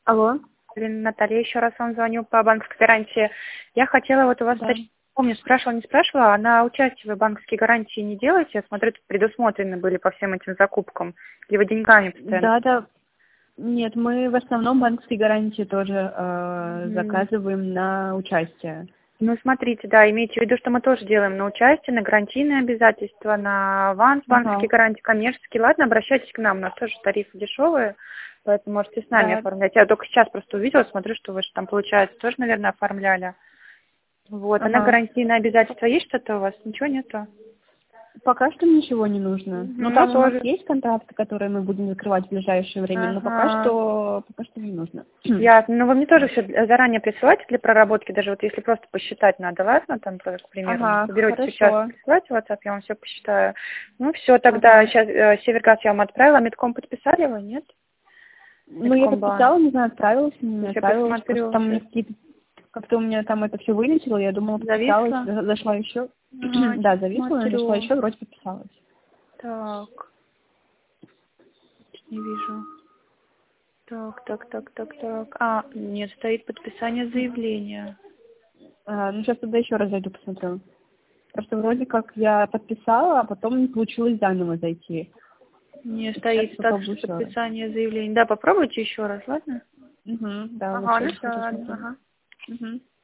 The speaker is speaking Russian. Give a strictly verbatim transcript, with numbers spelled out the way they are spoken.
Алло. Блин, Наталья, еще раз вам звоню по банковской гарантии. Я хотела вот у вас, Да. уточнить, помню, спрашивала, не спрашивала, а на участие вы банковские гарантии не делаете? Я смотрю, тут предусмотрены были по всем этим закупкам. Или вы деньгами постоянно? Да, да. Нет, мы в основном банковские гарантии тоже э, Мгм. заказываем на участие. Ну, смотрите, да, имейте в виду, что мы тоже делаем на участие, на гарантийные обязательства, на аванс, Ага. банковские гарантии, коммерческие. Ладно, обращайтесь к нам, у нас тоже тарифы дешевые, поэтому можете с нами Да. оформлять. Я только сейчас просто увидела, смотрю, что вы же там, получается, тоже, наверное, оформляли. Вот, а на Ага. гарантийные обязательства есть что-то у вас? Ничего нету? Пока что ничего не нужно. Мгм, Ну, ну, там у нас тоже. есть контракты, которые мы будем закрывать в ближайшее время, но пока Ага. что, пока что не нужно. Ясно. Ну, вы мне тоже все заранее присылайте для проработки, даже вот если просто посчитать надо, ладно, там, к примеру, Ага, соберете сейчас, хорошо. присылайте в WhatsApp, я вам все посчитаю. Ну, все, тогда Ага. сейчас э, Севергаз я вам отправила, Медком подписали вы, нет? Ну, я Медкомбанк. подписала, не знаю, отправилась, не Сейчас я отправилась. Просто посмотрю, там у меня сейчас какие-то... Как-то у меня там это все вылетело, я думала, подписалась, зависло. за- зашла еще. Ага, Да, сейчас зависла, я зашла смотрю. еще, вроде подписалась. Так, не вижу. Так, так, так, так, так. А, нет, стоит подписание заявления. А, ну, сейчас тогда еще раз зайду, посмотрю. Просто вроде как я подписала, а потом не получилось заново зайти. Не Сейчас стоит статус попробую еще раз. подписания заявления. Да, попробуйте еще раз, ладно? Угу, да, вот Ага, ну сейчас все, захожу, ладно, смотрю. ага. Угу.